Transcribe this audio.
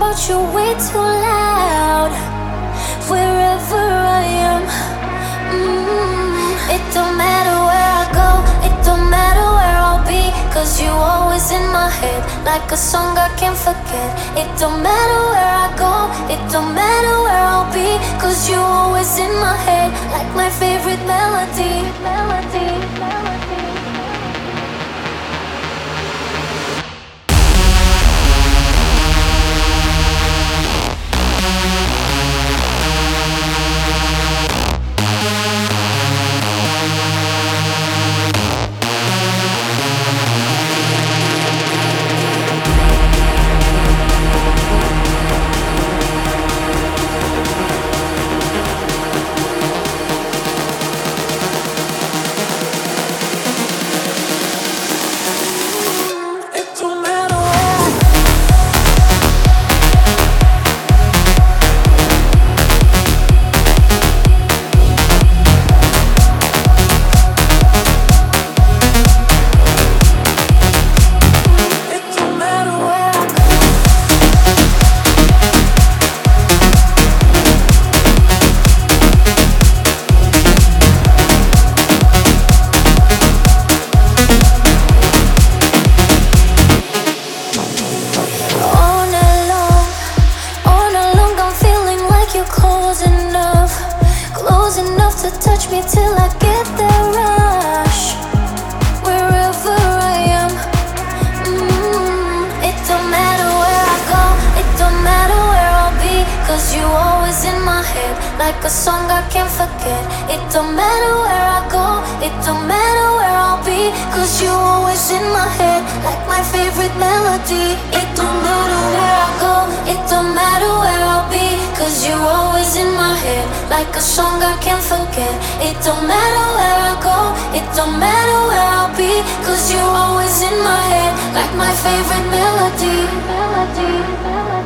about you way too loud. Wherever I am, it don't matter where I go, it don't matter where I'll be, 'cause you always in my head, like a song I can't forget. It don't matter where I go, it don't matter where I'll be, 'cause you always in my head, like my favorite melody. Melody, melody. Close enough to touch me till I get that rush. Wherever I am, it don't matter where I go, it don't matter where I'll be, 'cause you always in my head, like a song I can't forget. It don't matter where I go, it don't matter where I'll be, 'cause you always in my head, like my favorite melody. It don't matter where I go, it don't matter where I'll be, 'cause you always in my head, like a song I can't forget. It don't matter where I go, it don't matter where I'll be, 'cause you always in my head, like my favorite melody. Melody, melody.